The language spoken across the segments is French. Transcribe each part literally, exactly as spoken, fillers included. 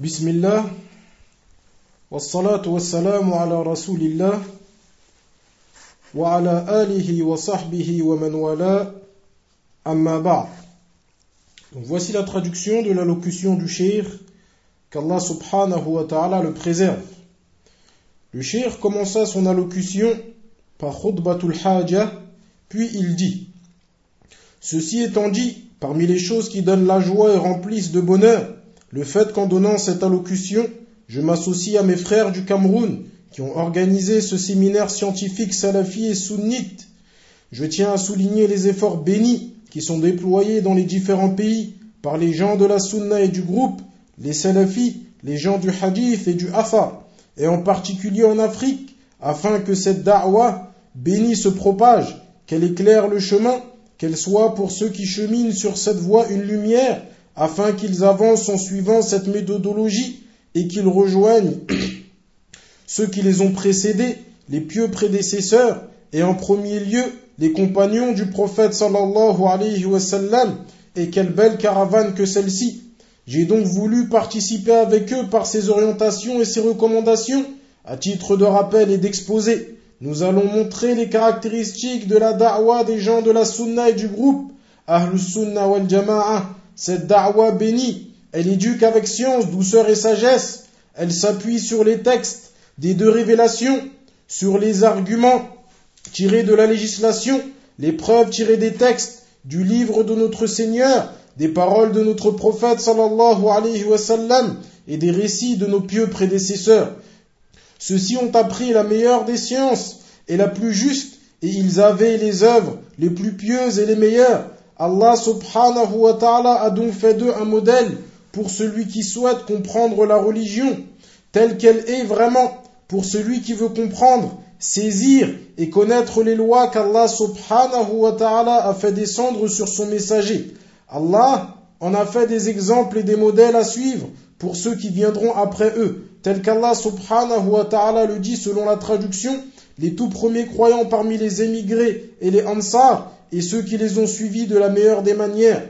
Bismillah, wassalatu wassalamu ala rasulillah, wa ala alihi wa sahbihi wa man wala, amma ba'd. Donc voici la traduction de la locution du cheikh, qu'Allah subhanahu wa ta'ala le préserve. Le cheikh commença son allocution par khutbatul haja, puis il dit: ceci étant dit, parmi les choses qui donnent la joie et remplissent de bonheur, le fait qu'en donnant cette allocution, je m'associe à mes frères du Cameroun qui ont organisé ce séminaire scientifique salafi et sunnite. Je tiens à souligner les efforts bénis qui sont déployés dans les différents pays par les gens de la sunna et du groupe, les salafis, les gens du hadith et du athar, et en particulier en Afrique, afin que cette da'wah bénie se propage, qu'elle éclaire le chemin, qu'elle soit pour ceux qui cheminent sur cette voie une lumière, afin qu'ils avancent en suivant cette méthodologie et qu'ils rejoignent ceux qui les ont précédés, les pieux prédécesseurs, et en premier lieu les compagnons du prophète sallallahu alayhi wa sallam, et quelle belle caravane que celle-ci. J'ai donc voulu participer avec eux par ces orientations et ces recommandations, à titre de rappel et d'exposé. Nous allons montrer les caractéristiques de la da'wah des gens de la sunna et du groupe Ahlus Sunna wal Jama'a. Cette da'wah bénie, elle éduque avec science, douceur et sagesse. Elle s'appuie sur les textes des deux révélations, sur les arguments tirés de la législation, les preuves tirées des textes du livre de notre Seigneur, des paroles de notre prophète sallallahu alayhi wa sallam et des récits de nos pieux prédécesseurs. Ceux-ci ont appris la meilleure des sciences et la plus juste, et ils avaient les œuvres les plus pieuses et les meilleures. Allah subhanahu wa ta'ala a donc fait d'eux un modèle pour celui qui souhaite comprendre la religion telle qu'elle est vraiment, pour celui qui veut comprendre, saisir et connaître les lois qu'Allah subhanahu wa ta'ala a fait descendre sur son messager. Allah en a fait des exemples et des modèles à suivre pour ceux qui viendront après eux, tel qu'Allah subhanahu wa ta'ala le dit selon la traduction: les tout premiers croyants parmi les émigrés et les ansar, et ceux qui les ont suivis de la meilleure des manières.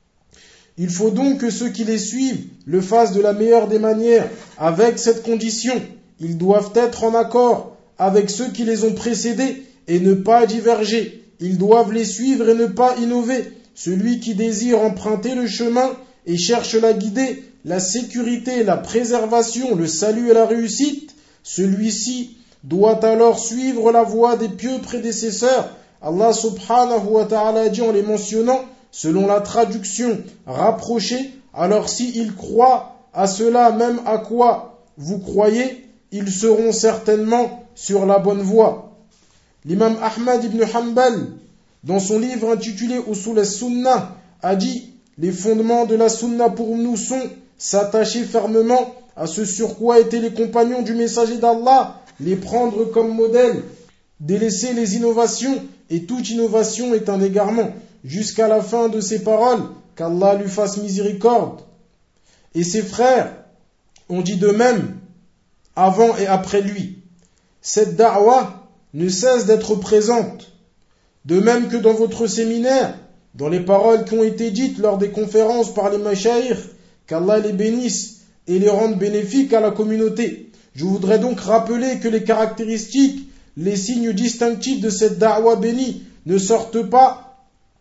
Il faut donc que ceux qui les suivent le fassent de la meilleure des manières, avec cette condition: ils doivent être en accord avec ceux qui les ont précédés et ne pas diverger. Ils doivent les suivre et ne pas innover. Celui qui désire emprunter le chemin et cherche la guidée, la sécurité, la préservation, le salut et la réussite, celui-ci doit alors suivre la voie des pieux prédécesseurs. Allah subhanahu wa ta'ala dit en les mentionnant, selon la traduction rapprochée: alors s'ils croient à cela même à quoi vous croyez, ils seront certainement sur la bonne voie. L'imam Ahmad ibn Hanbal, dans son livre intitulé Usul as-Sunnah, a dit: les fondements de la Sunna pour nous sont s'attacher fermement à ce sur quoi étaient les compagnons du messager d'Allah, les prendre comme modèle, délaisser les innovations, et toute innovation est un égarement, jusqu'à la fin de ses paroles, qu'Allah lui fasse miséricorde. Et ses frères ont dit de même, avant et après lui. Cette da'wah ne cesse d'être présente, de même que dans votre séminaire, dans les paroles qui ont été dites lors des conférences par les mashayikh, qu'Allah les bénisse et les rende bénéfiques à la communauté. Je voudrais donc rappeler que les caractéristiques, les signes distinctifs de cette da'wah bénie ne sortent pas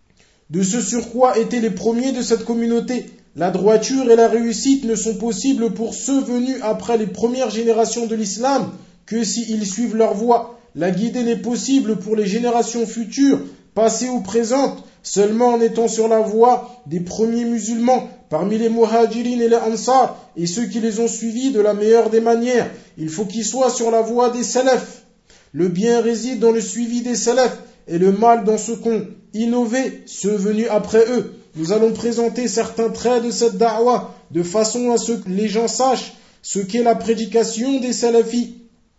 de ce sur quoi étaient les premiers de cette communauté. La droiture et la réussite ne sont possibles pour ceux venus après les premières générations de l'islam que s'ils suivent leur voie. La guidée n'est possible pour les générations futures, passées ou présentes, seulement en étant sur la voie des premiers musulmans, parmi les muhajirin et les ansar, et ceux qui les ont suivis de la meilleure des manières. Il faut qu'ils soient sur la voie des salafs. Le bien réside dans le suivi des salafs, et le mal dans ceux qu'ont innové ceux venus après eux. Nous allons présenter certains traits de cette da'wah, de façon à ce que les gens sachent ce qu'est la prédication des salafis,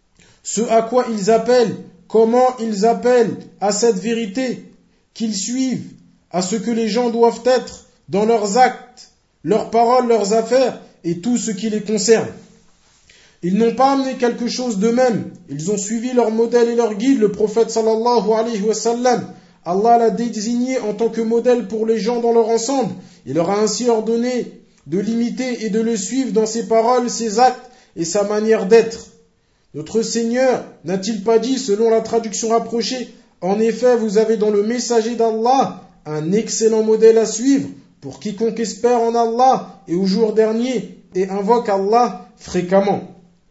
ce à quoi ils appellent, comment ils appellent à cette vérité qu'ils suivent, à ce que les gens doivent être dans leurs actes, leurs paroles, leurs affaires et tout ce qui les concerne. Ils n'ont pas amené quelque chose d'eux-mêmes, ils ont suivi leur modèle et leur guide, le prophète sallallahu alayhi wa sallam. Allah l'a désigné en tant que modèle pour les gens dans leur ensemble. Il leur a ainsi ordonné de l'imiter et de le suivre dans ses paroles, ses actes et sa manière d'être. Notre Seigneur n'a-t-il pas dit, selon la traduction rapprochée, « En effet, vous avez dans le messager d'Allah un excellent modèle à suivre pour quiconque espère en Allah et au jour dernier et invoque Allah fréquemment. »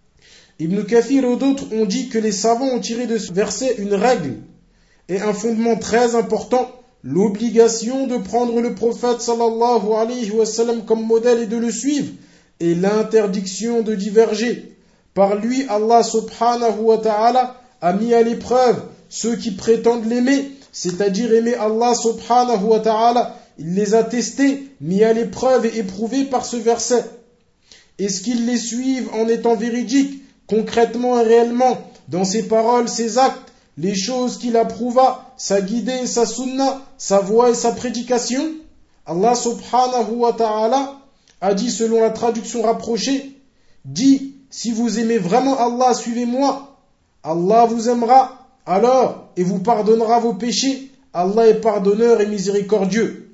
Ibn Kathir et d'autres ont dit que les savants ont tiré de ce verset une règle et un fondement très important, l'obligation de prendre le prophète sallallahu alayhi wa sallam comme modèle et de le suivre, et l'interdiction de diverger. Par lui, Allah subhanahu wa ta'ala a mis à l'épreuve ceux qui prétendent l'aimer, c'est-à-dire aimer Allah subhanahu wa ta'ala. Il les a testés, mis à l'épreuve et éprouvés par ce verset. Est-ce qu'ils les suivent en étant véridiques, concrètement et réellement, dans ses paroles, ses actes, les choses qu'il approuva, sa guidée et sa sunna, sa voix et sa prédication? Allah subhanahu wa ta'ala a dit selon la traduction rapprochée, dit, si vous aimez vraiment Allah, suivez-moi. Allah vous aimera alors et vous pardonnera vos péchés. Allah est pardonneur et miséricordieux.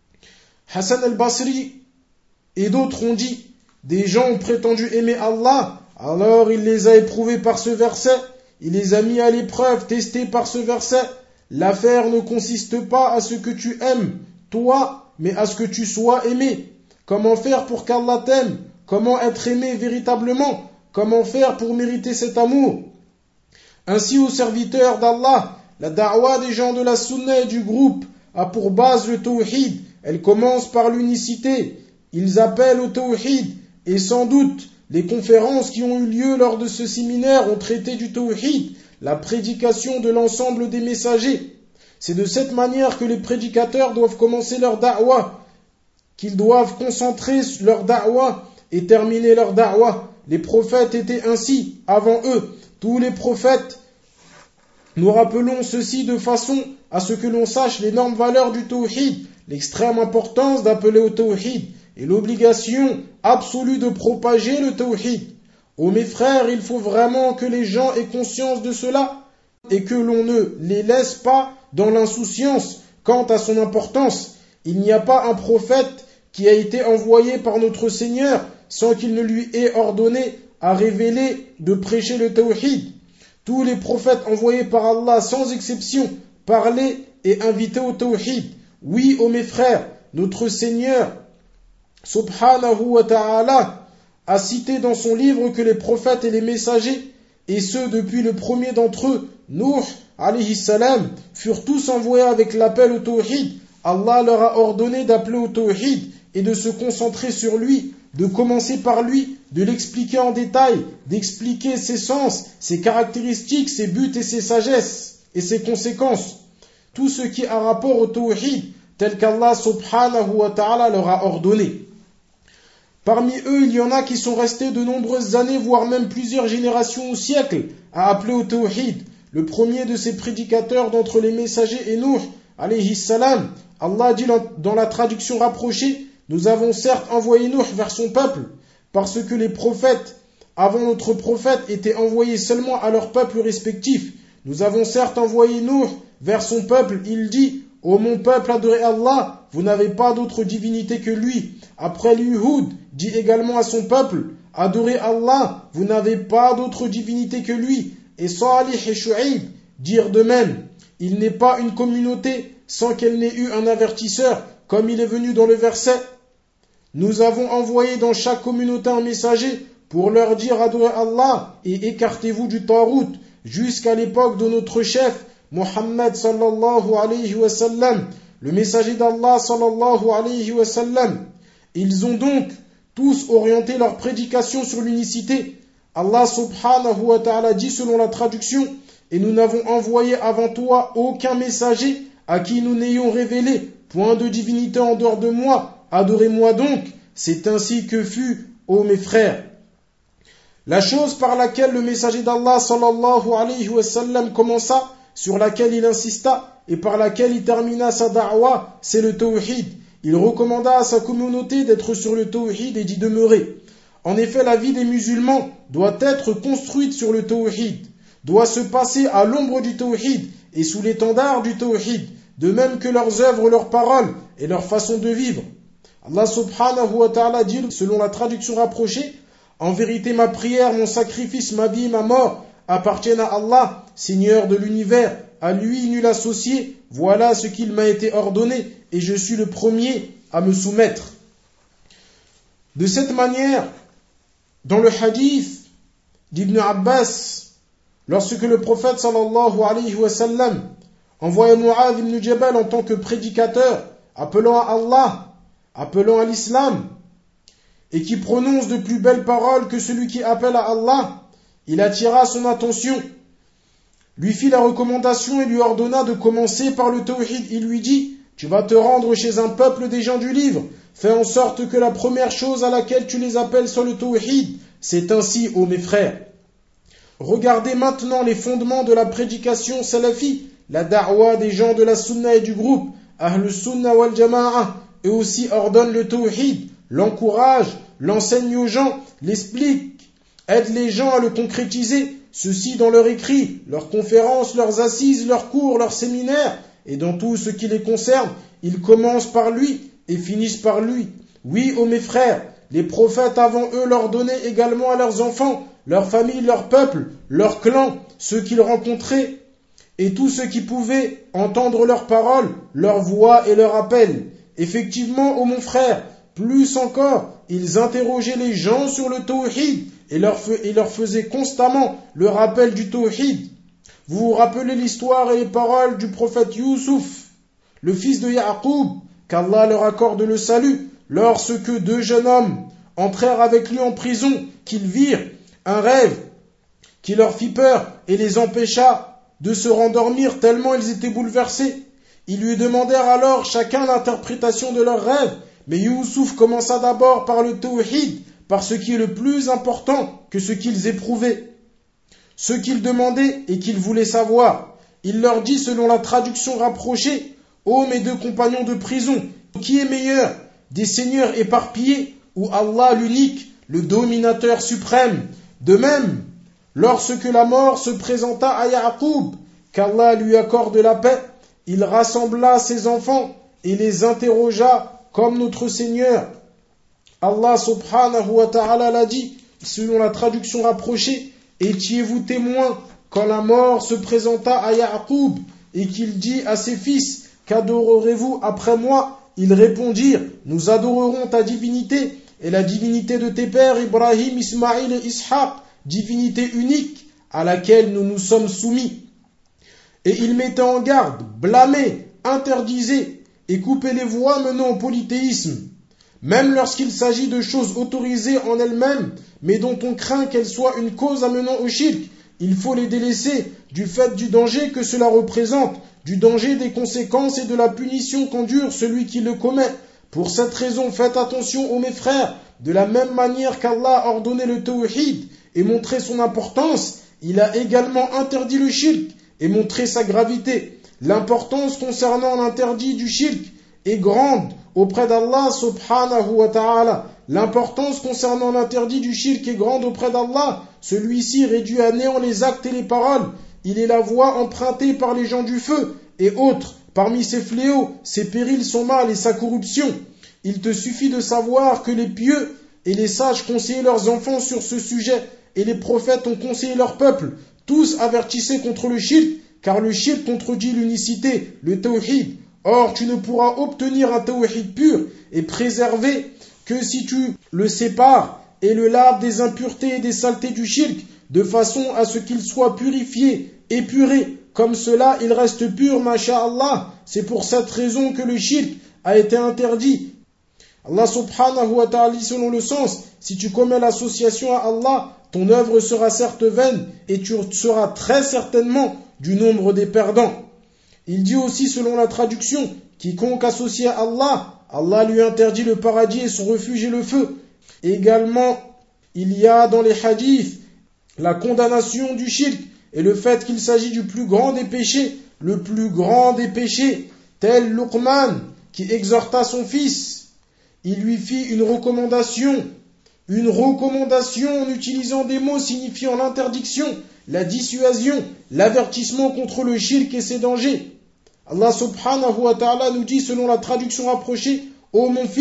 Hassan al-Basri et d'autres ont dit, des gens ont prétendu aimer Allah, alors il les a éprouvés par ce verset, il les a mis à l'épreuve, testés par ce verset. L'affaire ne consiste pas à ce que tu aimes, toi, mais à ce que tu sois aimé. Comment faire pour qu'Allah t'aime? Comment être aimé véritablement? Comment faire pour mériter cet amour? Ainsi, aux serviteurs d'Allah, la da'wa des gens de la sunna et du groupe a pour base le tawhid. Elle commence par l'unicité. Ils appellent au tawhid et sans doute les conférences qui ont eu lieu lors de ce séminaire ont traité du tawhid, la prédication de l'ensemble des messagers. C'est de cette manière que les prédicateurs doivent commencer leur da'wa, qu'ils doivent concentrer leur da'wa et terminer leur da'wa. Les prophètes étaient ainsi avant eux. Tous les prophètes, nous rappelons ceci de façon à ce que l'on sache l'énorme valeur du tawhid, l'extrême importance d'appeler au tawhid et l'obligation absolue de propager le tawhid. Ô mes frères, il faut vraiment que les gens aient conscience de cela et que l'on ne les laisse pas dans l'insouciance quant à son importance. Il n'y a pas un prophète qui a été envoyé par notre Seigneur sans qu'il ne lui ait ordonné à révéler de prêcher le tawhid. Tous les prophètes envoyés par Allah sans exception parlaient et invitaient au tawhid. Oui, ô mes frères, notre Seigneur subhanahu wa ta'ala a cité dans son livre que les prophètes et les messagers, et ceux depuis le premier d'entre eux, Nuh alayhi salam, furent tous envoyés avec l'appel au tawhid. Allah leur a ordonné d'appeler au tawhid et de se concentrer sur lui, de commencer par lui, de l'expliquer en détail, d'expliquer ses sens, ses caractéristiques, ses buts et ses sagesses et ses conséquences. Tout ce qui a rapport au tawhid, tel qu'Allah subhanahu wa ta'ala leur a ordonné. Parmi eux, il y en a qui sont restés de nombreuses années, voire même plusieurs générations ou siècles, à appeler au tawhid. Le premier de ces prédicateurs d'entre les messagers est Nuh alayhi salam. Allah dit dans la traduction rapprochée, nous avons certes envoyé Nuh vers son peuple, parce que les prophètes, avant notre prophète, étaient envoyés seulement à leur peuple respectif. Nous avons certes envoyé Nuh vers son peuple, il dit, ô mon peuple, adorez Allah, vous n'avez pas d'autre divinité que lui. Après lui, Hud dit également à son peuple, adorez Allah, vous n'avez pas d'autre divinité que lui. Et Salih et Shu'aib dirent de même, il n'est pas une communauté sans qu'elle n'ait eu un avertisseur, comme il est venu dans le verset. Nous avons envoyé dans chaque communauté un messager pour leur dire adorez Allah et écartez-vous du Tarout jusqu'à l'époque de notre chef Muhammad sallallahu alayhi wa sallam, le messager d'Allah sallallahu alayhi wa sallam. Ils ont donc tous orienté leur prédication sur l'unicité. Allah subhanahu wa ta'ala dit selon la traduction, et nous n'avons envoyé avant toi aucun messager à qui nous n'ayons révélé point de divinité en dehors de moi, adorez-moi donc. C'est ainsi que fut, ô mes frères. La chose par laquelle le messager d'Allah sallallahu alayhi wa sallam commença, sur laquelle il insista et par laquelle il termina sa da'wa, c'est le tawhid. Il recommanda à sa communauté d'être sur le tawhid et d'y demeurer. En effet, la vie des musulmans doit être construite sur le tawhid, doit se passer à l'ombre du tawhid et sous l'étendard du tawhid, de même que leurs œuvres, leurs paroles et leur façon de vivre. Allah subhanahu wa ta'ala dit, selon la traduction rapprochée, en vérité ma prière, mon sacrifice, ma vie, ma mort appartiennent à Allah, Seigneur de l'univers, à lui nul associé, voilà ce qu'il m'a été ordonné, et je suis le premier à me soumettre. De cette manière, dans le hadith d'Ibn Abbas, lorsque le prophète sallallahu alayhi wa sallam envoyait Mu'adh ibn Jabal en tant que prédicateur, appelant à Allah, appelant à l'islam, et qui prononce de plus belles paroles que celui qui appelle à Allah, il attira son attention, lui fit la recommandation et lui ordonna de commencer par le tawhid. Il lui dit, tu vas te rendre chez un peuple des gens du livre, fais en sorte que la première chose à laquelle tu les appelles soit le tawhid. C'est ainsi, ô mes frères. Regardez maintenant les fondements de la prédication salafi, la da'wa des gens de la sunna et du groupe, Ahl Sunna wal Jama'a, eux aussi ordonnent le tawhid, l'encouragent, l'enseignent aux gens, l'expliquent, aident les gens à le concrétiser, ceci dans leurs écrits, leurs conférences, leurs assises, leurs cours, leurs séminaires, et dans tout ce qui les concerne, ils commencent par lui et finissent par lui. Oui, ô mes frères, les prophètes avant eux leur donnaient également à leurs enfants, leurs familles, leurs peuples, leurs clans, ceux qu'ils rencontraient, et tous ceux qui pouvaient entendre leurs paroles, leurs voix et leurs appels. Effectivement, ô mon frère, plus encore, ils interrogeaient les gens sur le tawhid et leur, et leur faisaient constamment le rappel du tawhid. Vous vous rappelez l'histoire et les paroles du prophète Youssouf, le fils de Ya'qub, qu'Allah leur accorde le salut, lorsque deux jeunes hommes entrèrent avec lui en prison, qu'ils virent un rêve qui leur fit peur et les empêcha de se rendormir tellement ils étaient bouleversés. Ils lui demandèrent alors chacun l'interprétation de leur rêve, mais Youssouf commença d'abord par le tawhid, par ce qui est le plus important que ce qu'ils éprouvaient, ce qu'ils demandaient et qu'ils voulaient savoir. Il leur dit selon la traduction rapprochée, ô mes deux compagnons de prison, qui est meilleur, des seigneurs éparpillés ou Allah l'unique, le dominateur suprême? De même, lorsque la mort se présenta à Ya'qub, qu'Allah lui accorde la paix, il rassembla ses enfants et les interrogea comme notre Seigneur. Allah subhanahu wa ta'ala l'a dit, selon la traduction rapprochée, étiez-vous témoins quand la mort se présenta à Ya'qub et qu'il dit à ses fils, qu'adorerez-vous après moi? Ils répondirent, nous adorerons ta divinité et la divinité de tes pères Ibrahim, Ismaïl et Ishaq, divinité unique à laquelle nous nous sommes soumis. Et ils mettaient en garde, blâmaient, interdisaient et coupaient les voies menant au polythéisme, même lorsqu'il s'agit de choses autorisées en elles-mêmes, mais dont on craint qu'elles soient une cause amenant au shirk. Il faut les délaisser du fait du danger que cela représente, du danger des conséquences et de la punition qu'endure celui qui le commet. Pour cette raison, faites attention, ô mes frères, de la même manière qu'Allah a ordonné le tawhid et montré son importance, il a également interdit le shirk et montré sa gravité. L'importance concernant l'interdit du shirk est grande auprès d'Allah subhanahu wa ta'ala. L'importance concernant l'interdit du shirk est grande auprès d'Allah. Celui-ci réduit à néant les actes et les paroles. Il est la voie empruntée par les gens du feu et autres. Parmi ses fléaux, ses périls, son mal et sa corruption. Il te suffit de savoir que les pieux et les sages conseillaient leurs enfants sur ce sujet et les prophètes ont conseillé leur peuple. Tous avertissaient contre le shirk, car le shirk contredit l'unicité, le tawhid. Or, tu ne pourras obtenir un tawhid pur et préservé que si tu le sépares et le laves des impuretés et des saletés du shirk, de façon à ce qu'il soit purifié, épuré. Comme cela, il reste pur, masha'Allah. C'est pour cette raison que le shirk a été interdit. Allah subhanahu wa ta'ala dit selon le sens, si tu commets l'association à Allah, ton œuvre sera certes vaine et tu seras très certainement du nombre des perdants. Il dit aussi selon la traduction, quiconque associe à Allah, Allah lui interdit le paradis et son refuge est le feu. Également, il y a dans les hadiths la condamnation du shirk et le fait qu'il s'agit du plus grand des péchés, le plus grand des péchés, tel Luqman qui exhorta son fils. Il lui fit une recommandation, une recommandation en utilisant des mots signifiant l'interdiction, la dissuasion, l'avertissement contre le shirk et ses dangers. Allah subhanahu wa ta'ala nous dit selon la traduction rapprochée, ô mon fils,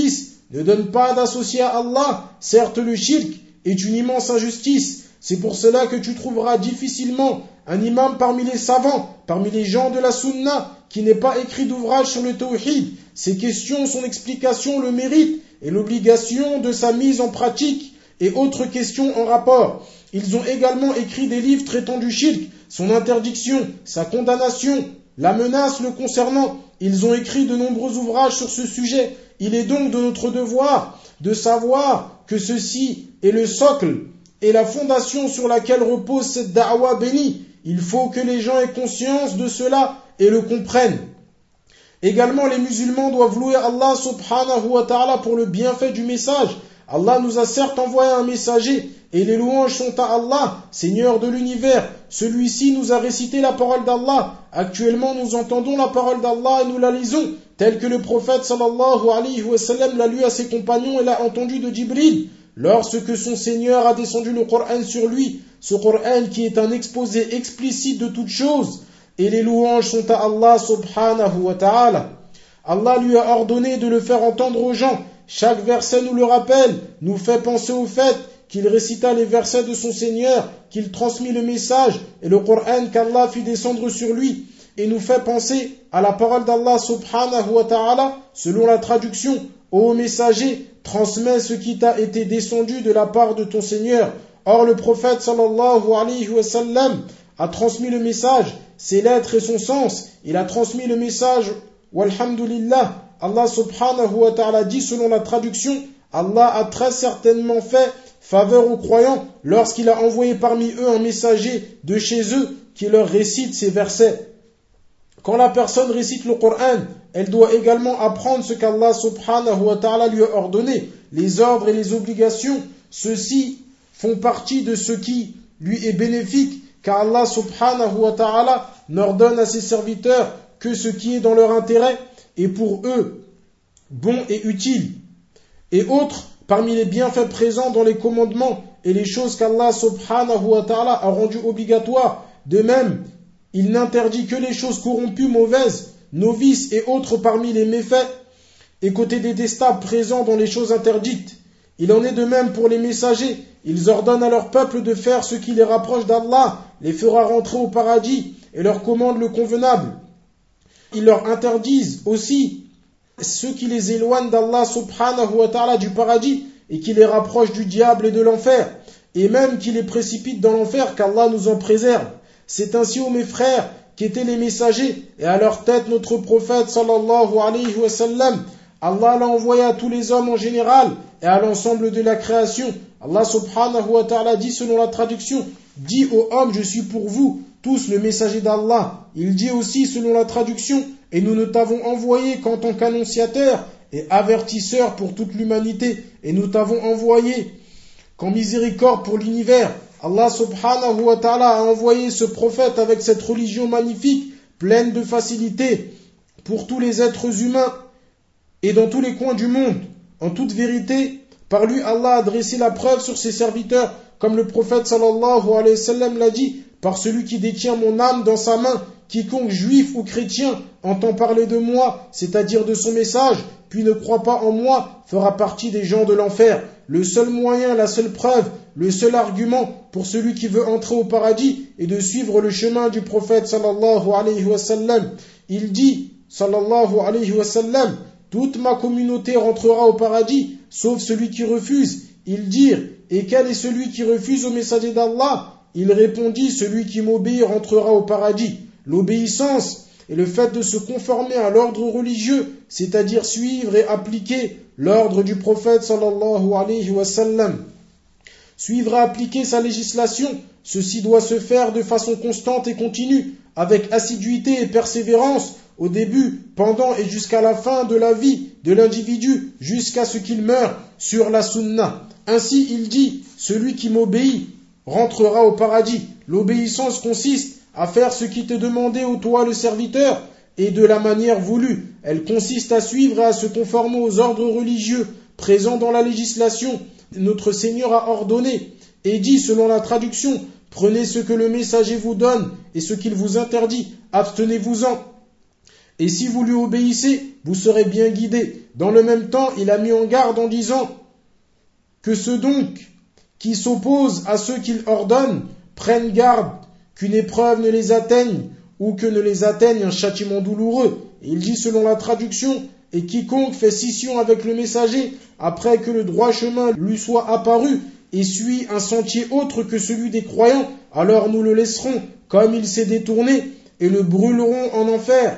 Ne donne pas d'associé à Allah. Certes, le shirk est une immense injustice. C'est pour cela que tu trouveras difficilement un imam parmi les savants, parmi les gens de la sunna, qui n'ait pas écrit d'ouvrage sur le tawhid. Ces questions, son explication, le mérite et l'obligation de sa mise en pratique et autres questions en rapport. Ils ont également écrit des livres traitant du shirk, son interdiction, sa condamnation, la menace le concernant. Ils ont écrit de nombreux ouvrages sur ce sujet. Il est donc de notre devoir de savoir que ceci est le socle et la fondation sur laquelle repose cette da'wa bénie. Il faut que les gens aient conscience de cela et le comprennent. Également, les musulmans doivent louer Allah subhanahu wa ta'ala pour le bienfait du message. Allah nous a certes envoyé un messager, et les louanges sont à Allah, Seigneur de l'univers. Celui-ci nous a récité la parole d'Allah. Actuellement, nous entendons la parole d'Allah et nous la lisons, telle que le prophète sallallahu alayhi wa sallam l'a lu à ses compagnons et l'a entendu de Jibril. Lorsque son Seigneur a descendu le Coran sur lui, ce Coran qui est un exposé explicite de toutes choses, et les louanges sont à Allah subhanahu wa ta'ala. Allah lui a ordonné de le faire entendre aux gens. Chaque verset nous le rappelle, nous fait penser au fait qu'il récita les versets de son Seigneur, qu'il transmit le message et le Coran qu'Allah fit descendre sur lui, et nous fait penser à la parole d'Allah subhanahu wa ta'ala, selon la traduction: ô messager, transmets ce qui t'a été descendu de la part de ton Seigneur. Or le prophète sallallahu alayhi wa sallam a transmis le message, ses lettres et son sens. Il a transmis le message, walhamdulillah. Allah subhanahu wa ta'ala dit selon la traduction: Allah a très certainement fait faveur aux croyants lorsqu'il a envoyé parmi eux un messager de chez eux qui leur récite ces versets. Quand la personne récite le Coran, elle doit également apprendre ce qu'Allah subhanahu wa ta'ala lui a ordonné. Les ordres et les obligations, ceux-ci font partie de ce qui lui est bénéfique, car Allah subhanahu wa ta'ala n'ordonne à ses serviteurs que ce qui est dans leur intérêt et pour eux bon et utile. Et autres, parmi les bienfaits présents dans les commandements et les choses qu'Allah subhanahu wa ta'ala a rendues obligatoires. De même, il n'interdit que les choses corrompues, mauvaises, novices et autres parmi les méfaits, et côté détestables présents dans les choses interdites. Il en est de même pour les messagers. Ils ordonnent à leur peuple de faire ce qui les rapproche d'Allah, les fera rentrer au paradis, et leur commandent le convenable. Ils leur interdisent aussi ceux qui les éloignent d'Allah subhanahu wa ta'ala du paradis et qui les rapprochent du diable et de l'enfer, et même qui les précipitent dans l'enfer, qu'Allah nous en préserve. C'est ainsi, ô mes frères, qu'étaient les messagers, et à leur tête notre prophète sallallahu alayhi wa sallam. Allah l'a envoyé à tous les hommes en général et à l'ensemble de la création. Allah subhanahu wa ta'ala dit selon la traduction: dis aux hommes, je suis pour vous tous le messager d'Allah. Il dit aussi selon la traduction: et nous ne t'avons envoyé qu'en tant qu'annonciateur et avertisseur pour toute l'humanité, et nous t'avons envoyé qu'en miséricorde pour l'univers. Allah subhanahu wa ta'ala a envoyé ce prophète avec cette religion magnifique, pleine de facilité pour tous les êtres humains et dans tous les coins du monde. En toute vérité, par lui Allah a dressé la preuve sur ses serviteurs, comme le prophète sallallahu alayhi wa sallam l'a dit: par celui qui détient mon âme dans sa main, quiconque juif ou chrétien entend parler de moi, c'est-à-dire de son message, puis ne croit pas en moi, fera partie des gens de l'enfer. Le seul moyen, la seule preuve, le seul argument pour celui qui veut entrer au paradis est de suivre le chemin du prophète sallallahu alayhi wa sallam. Il dit, sallallahu alayhi wa sallam: toute ma communauté rentrera au paradis, sauf celui qui refuse. Ils dirent: et quel est celui qui refuse au messager d'Allah? Il répondit: celui qui m'obéit rentrera au paradis. L'obéissance est le fait de se conformer à l'ordre religieux, c'est-à-dire suivre et appliquer l'ordre du prophète sallallahu alayhi wa sallam. Suivre et appliquer sa législation, ceci doit se faire de façon constante et continue, avec assiduité et persévérance, au début, pendant et jusqu'à la fin de la vie de l'individu, jusqu'à ce qu'il meure sur la sunna. Ainsi il dit: celui qui m'obéit rentrera au paradis. L'obéissance consiste à faire ce qui t'est demandé ô toi le serviteur, et de la manière voulue. Elle consiste à suivre et à se conformer aux ordres religieux présents dans la législation. Notre Seigneur a ordonné et dit selon la traduction: prenez ce que le messager vous donne et ce qu'il vous interdit, abstenez-vous-en. Et si vous lui obéissez, vous serez bien guidés. Dans le même temps, il a mis en garde en disant que ceux donc qui s'opposent à ceux qu'il ordonne prennent garde qu'une épreuve ne les atteigne ou que ne les atteigne un châtiment douloureux. Et il dit selon la traduction, et quiconque fait scission avec le messager après que le droit chemin lui soit apparu et suit un sentier autre que celui des croyants, alors nous le laisserons comme il s'est détourné et le brûlerons en enfer.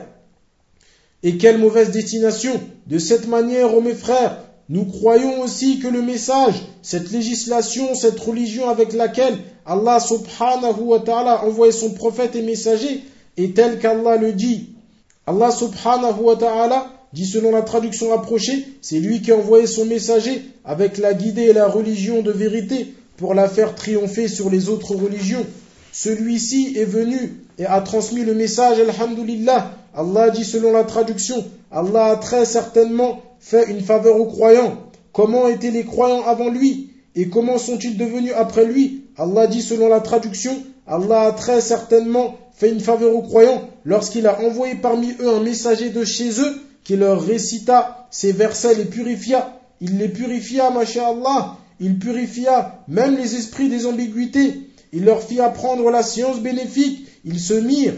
Et quelle mauvaise destination! De cette manière, ô mes frères, nous croyons aussi que le message, cette législation, cette religion avec laquelle Allah subhanahu wa ta'ala a envoyé son prophète et messager est telle qu'Allah le dit. Allah subhanahu wa ta'ala dit selon la traduction rapprochée, c'est lui qui a envoyé son messager avec la guidée et la religion de vérité pour la faire triompher sur les autres religions. Celui-ci est venu et a transmis le message, alhamdulillah. Allah dit selon la traduction, Allah a très certainement fait une faveur aux croyants. Comment étaient les croyants avant lui et comment sont-ils devenus après lui? Allah dit selon la traduction, Allah a très certainement fait une faveur aux croyants lorsqu'il a envoyé parmi eux un messager de chez eux qui leur récita ces versets, les purifia. Il les purifia, masha'Allah. Il purifia même les esprits des ambiguïtés. Il leur fit apprendre la science bénéfique. Ils se mirent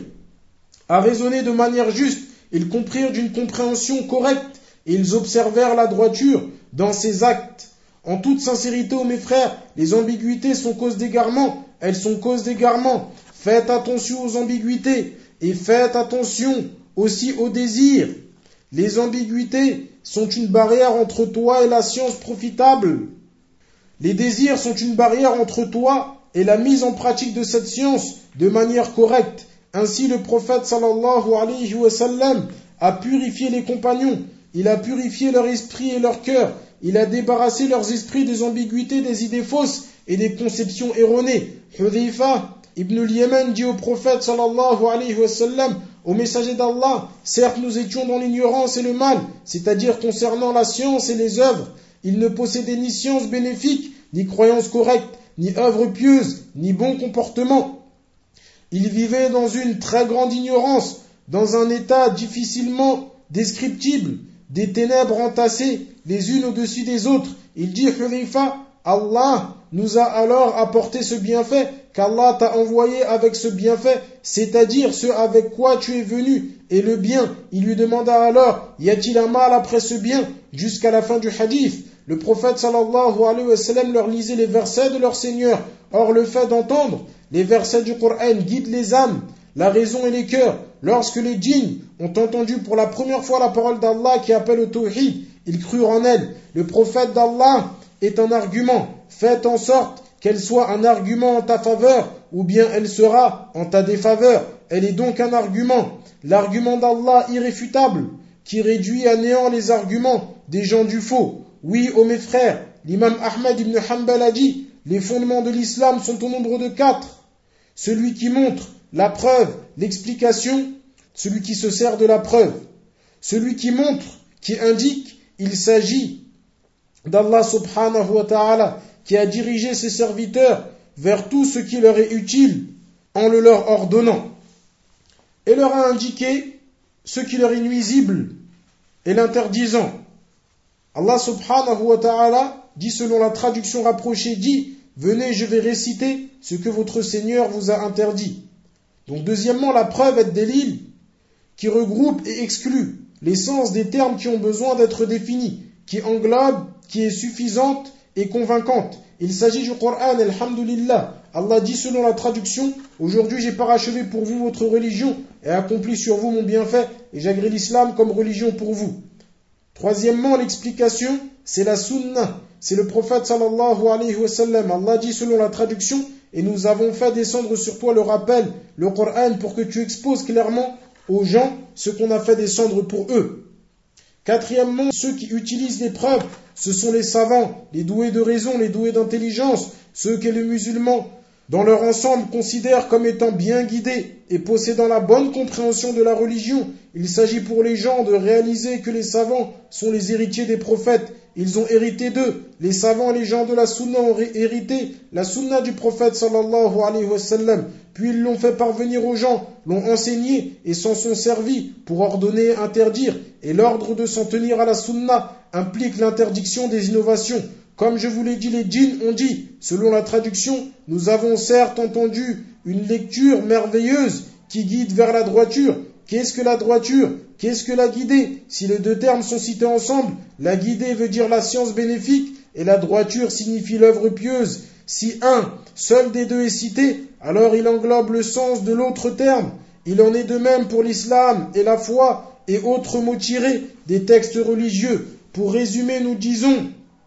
à raisonner de manière juste. Ils comprirent d'une compréhension correcte. Et ils observèrent la droiture dans ses actes. En toute sincérité, ô mes frères, les ambiguïtés sont cause d'égarement. Elles sont cause d'égarement. Faites attention aux ambiguïtés. Et faites attention aussi aux désirs. Les ambiguïtés sont une barrière entre toi et la science profitable. Les désirs sont une barrière entre toi et la mise en pratique de cette science de manière correcte. Ainsi, le prophète sallallahu alayhi wa sallam a purifié les compagnons. Il a purifié leur esprit et leur cœur. Il a débarrassé leurs esprits des ambiguïtés, des idées fausses et des conceptions erronées. Hudhayfa ibn al-Yaman dit au prophète sallallahu alayhi wa sallam, au messager d'Allah, certes nous étions dans l'ignorance et le mal, c'est-à-dire concernant la science et les œuvres. Ils ne possédaient ni science bénéfique, ni croyance correcte, ni œuvre pieuse, ni bon comportement. Ils vivaient dans une très grande ignorance, dans un état difficilement descriptible, des ténèbres entassées les unes au-dessus des autres. Il dit, Hudhayfa, Allah nous a alors apporté ce bienfait qu'Allah t'a envoyé avec ce bienfait, c'est-à-dire ce avec quoi tu es venu, et le bien. Il lui demanda alors, y a-t-il un mal après ce bien, jusqu'à la fin du hadith. Le prophète sallallahu alayhi wa sallam leur lisait les versets de leur Seigneur. Or le fait d'entendre les versets du Coran guide les âmes, la raison et les cœurs. Lorsque les djinns ont entendu pour la première fois la parole d'Allah qui appelle au tawhid, ils crurent en elle. Le prophète d'Allah est un argument. Faites en sorte qu'elle soit un argument en ta faveur, ou bien elle sera en ta défaveur. Elle est donc un argument. L'argument d'Allah irréfutable, qui réduit à néant les arguments des gens du faux. Oui, ô mes frères, l'imam Ahmed ibn Hanbal a dit, les fondements de l'islam sont au nombre de quatre. Celui qui montre la preuve, l'explication, celui qui se sert de la preuve. Celui qui montre, qui indique, il s'agit d'Allah subhanahu wa ta'ala, qui a dirigé ses serviteurs vers tout ce qui leur est utile en le leur ordonnant, et leur a indiqué ce qui leur est nuisible et l'interdisant. Allah subhanahu wa ta'ala dit selon la traduction rapprochée, dit, venez je vais réciter ce que votre Seigneur vous a interdit. Donc deuxièmement, la preuve est délil qui regroupe et exclut l'essence des termes qui ont besoin d'être définis, qui englobe, qui est suffisante et convaincante. Il s'agit du Coran, alhamdulillah. Allah dit selon la traduction, aujourd'hui j'ai parachevé pour vous votre religion et accompli sur vous mon bienfait et j'agrée l'islam comme religion pour vous. Troisièmement, l'explication, c'est la sunna, c'est le prophète sallallahu alayhi wa sallam. Allah dit selon la traduction, et nous avons fait descendre sur toi le rappel, le Coran, pour que tu exposes clairement aux gens ce qu'on a fait descendre pour eux. Quatrièmement, ceux qui utilisent les preuves, ce sont les savants, les doués de raison, les doués d'intelligence, ceux que les musulmans, dans leur ensemble, considèrent comme étant bien guidés et possédant la bonne compréhension de la religion. Il s'agit pour les gens de réaliser que les savants sont les héritiers des prophètes ils ont hérité d'eux. Les savants, les gens de la sunna ont hérité la sunna du prophète sallallahu alayhi wa sallam. Puis ils l'ont fait parvenir aux gens, l'ont enseigné et s'en sont servis pour ordonner et interdire. Et l'ordre de s'en tenir à la sunna implique l'interdiction des innovations. Comme je vous l'ai dit, les djinns ont dit, selon la traduction, nous avons certes entendu une lecture merveilleuse qui guide vers la droiture. Qu'est-ce que la droiture? Qu'est-ce que la guidée? Si les deux termes sont cités ensemble, la guidée veut dire la science bénéfique et la droiture signifie l'œuvre pieuse. Si un, seul des deux est cité, alors il englobe le sens de l'autre terme. Il en est de même pour l'islam et la foi et autres mots tirés des textes religieux. Pour résumer, nous disons,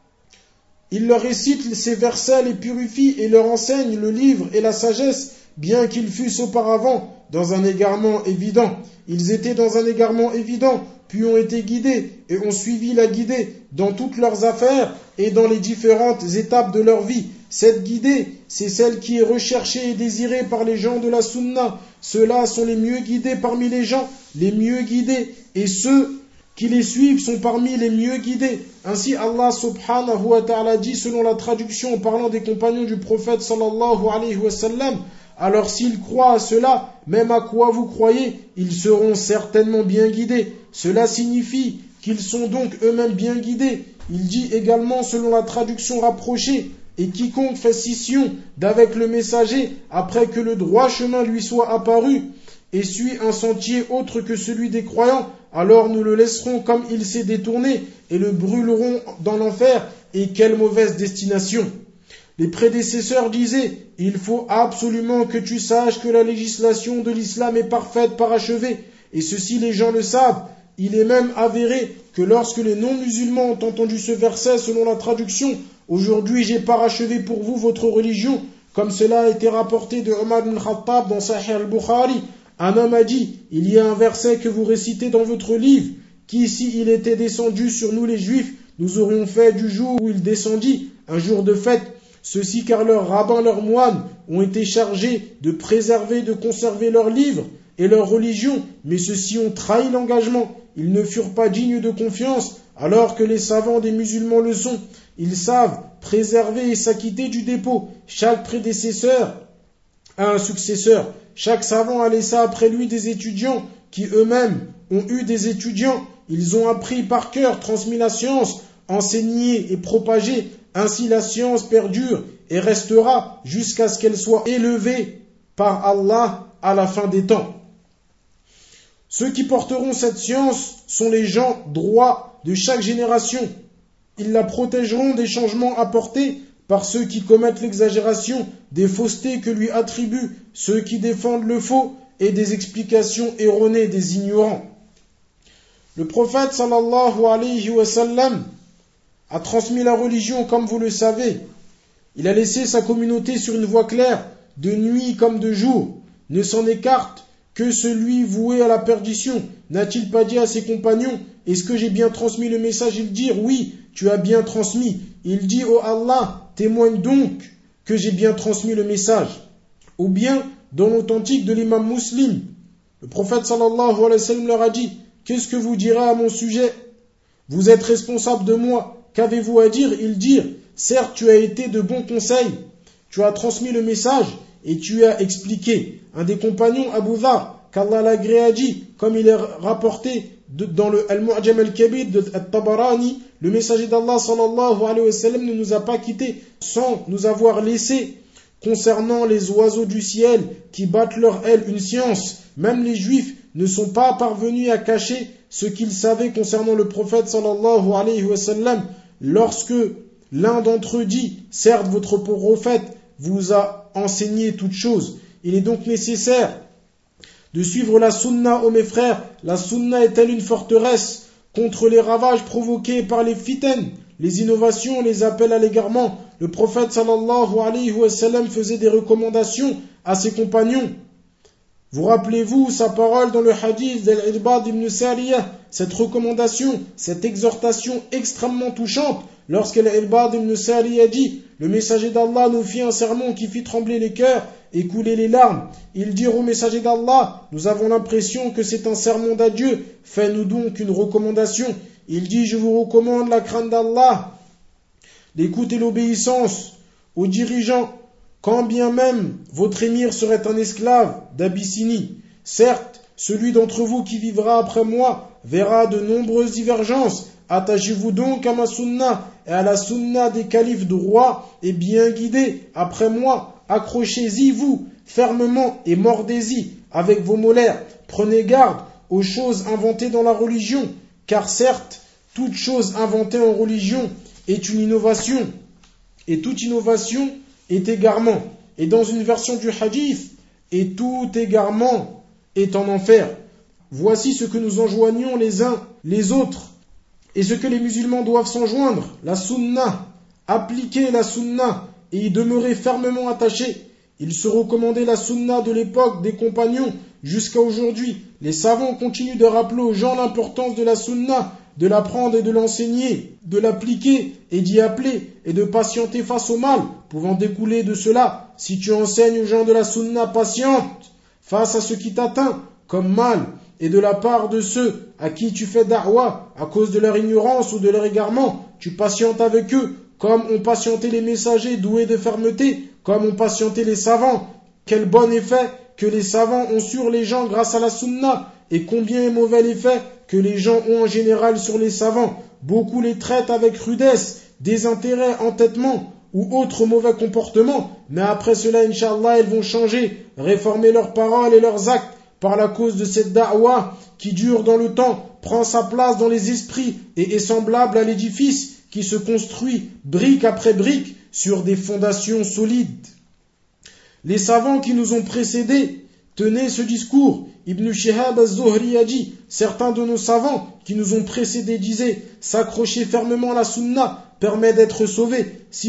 il leur récite ces versets, les purifie et leur enseigne le livre et la sagesse, bien qu'ils fussent auparavant dans un égarement évident. Ils étaient dans un égarement évident, puis ont été guidés et ont suivi la guidée dans toutes leurs affaires et dans les différentes étapes de leur vie. Cette guidée, c'est celle qui est recherchée et désirée par les gens de la sunna. Ceux-là sont les mieux guidés parmi les gens, les mieux guidés, et ceux qui les suivent sont parmi les mieux guidés. Ainsi Allah subhanahu wa ta'ala dit, selon la traduction en parlant des compagnons du prophète sallallahu alayhi wa sallam, alors s'ils croient à cela, même à quoi vous croyez, ils seront certainement bien guidés. Cela signifie qu'ils sont donc eux-mêmes bien guidés. Il dit également, selon la traduction rapprochée, et quiconque fait scission d'avec le messager après que le droit chemin lui soit apparu et suit un sentier autre que celui des croyants, alors nous le laisserons comme il s'est détourné et le brûlerons dans l'enfer. Et quelle mauvaise destination! Les prédécesseurs disaient, il faut absolument que tu saches que la législation de l'islam est parfaite, parachevée, et ceci les gens le savent. Il est même avéré que lorsque les non-musulmans ont entendu ce verset selon la traduction, aujourd'hui j'ai parachevé pour vous votre religion, comme cela a été rapporté de Omar ibn Khattab dans Sahih al-Bukhari, un homme a dit, il y a un verset que vous récitez dans votre livre, qui si il était descendu sur nous les juifs, nous aurions fait du jour où il descendit, un jour de fête. Ceci car leurs rabbins, leurs moines ont été chargés de préserver, de conserver leurs livres et leur religion, mais ceux-ci ont trahi l'engagement. Ils ne furent pas dignes de confiance, alors que les savants des musulmans le sont. Ils savent préserver et s'acquitter du dépôt. Chaque prédécesseur a un successeur. Chaque savant a laissé après lui des étudiants qui eux-mêmes ont eu des étudiants. Ils ont appris par cœur, transmis la science, enseigné et propagé. Ainsi la science perdure et restera jusqu'à ce qu'elle soit élevée par Allah à la fin des temps. Ceux qui porteront cette science sont les gens droits de chaque génération. Ils la protégeront des changements apportés par ceux qui commettent l'exagération, des faussetés que lui attribuent ceux qui défendent le faux et des explications erronées des ignorants. Le prophète sallallahu alayhi wa sallam a transmis la religion comme vous le savez. Il a laissé sa communauté sur une voie claire, de nuit comme de jour. Ne s'en écarte que celui voué à la perdition. N'a-t-il pas dit à ses compagnons, est-ce que j'ai bien transmis le message? Ils dirent, oui, tu as bien transmis. Il dit, oh Allah, témoigne donc que j'ai bien transmis le message. Ou bien, dans l'authentique de l'imam Muslim, le prophète sallallahu alayhi wa sallam leur a dit, qu'est-ce que vous direz à mon sujet? Vous êtes responsable de moi. Qu'avez-vous à dire? Ils dirent, certes, tu as été de bons conseils, tu as transmis le message et tu as expliqué. Un des compagnons, Abu Dhar, qu'Allah l'agrée a dit, comme il est rapporté de, dans le Al-Mu'jam al-Kabir de At-Tabarani, le messager d'Allah sallallahu alayhi wa sallam ne nous a pas quittés sans nous avoir laissé concernant les oiseaux du ciel qui battent leur aile une science. Même les juifs ne sont pas parvenus à cacher ce qu'ils savaient concernant le prophète sallallahu alayhi wa sallam. Lorsque l'un d'entre eux dit, certes votre prophète vous a enseigné toutes choses, il est donc nécessaire de suivre la sunna, ô mes frères. La sunna est-elle une forteresse contre les ravages provoqués par les fitanes, les innovations, les appels à l'égarement? Le prophète sallallahu alayhi wa sallam faisait des recommandations à ses compagnons. Vous rappelez-vous sa parole dans le hadith d'Al-Irbad ibn Sariyah, cette recommandation, cette exhortation extrêmement touchante, lorsqu'Al-Irbad ibn Sariyah dit, le messager d'Allah nous fit un sermon qui fit trembler les cœurs et couler les larmes. Ils dirent au messager d'Allah, nous avons l'impression que c'est un sermon d'adieu, fais-nous donc une recommandation. Il dit, je vous recommande la crainte d'Allah, l'écoute et l'obéissance aux dirigeants, quand bien même votre émir serait un esclave d'Abyssinie. Certes, celui d'entre vous qui vivra après moi verra de nombreuses divergences. Attachez-vous donc à ma sunna et à la sunna des califes de rois et bien guidés après moi. Accrochez-y, vous, fermement et mordez-y avec vos molaires. Prenez garde aux choses inventées dans la religion, car certes, toute chose inventée en religion est une innovation, et toute innovation est égarement. Et dans une version du hadith, et tout égarement est en enfer. Voici ce que nous enjoignons les uns les autres, et ce que les musulmans doivent s'enjoindre, la sunna, appliquer la sunna, et y demeurer fermement attachés. Il se recommandait la sunna de l'époque des compagnons jusqu'à aujourd'hui. Les savants continuent de rappeler aux gens l'importance de la sunna, de l'apprendre et de l'enseigner, de l'appliquer et d'y appeler, et de patienter face au mal, pouvant découler de cela. Si tu enseignes aux gens de la sunna, patiente face à ce qui t'atteint comme mal, et de la part de ceux à qui tu fais da'wa à cause de leur ignorance ou de leur égarement, tu patientes avec eux, comme ont patienté les messagers doués de fermeté, comme ont patienté les savants. Quel bon effet que les savants ont sur les gens grâce à la sunna, et combien est mauvais l'effet que les gens ont en général sur les savants. Beaucoup les traitent avec rudesse, désintérêt, entêtement ou autre mauvais comportement, mais après cela, Inch'Allah, ils vont changer, réformer leurs paroles et leurs actes par la cause de cette da'wa qui dure dans le temps, prend sa place dans les esprits et est semblable à l'édifice qui se construit brique après brique sur des fondations solides. Les savants qui nous ont précédés tenaient ce discours. Ibn Shihab az-Zuhri a dit, certains de nos savants qui nous ont précédés disaient, s'accrocher fermement à la sunna permet d'être sauvé. Si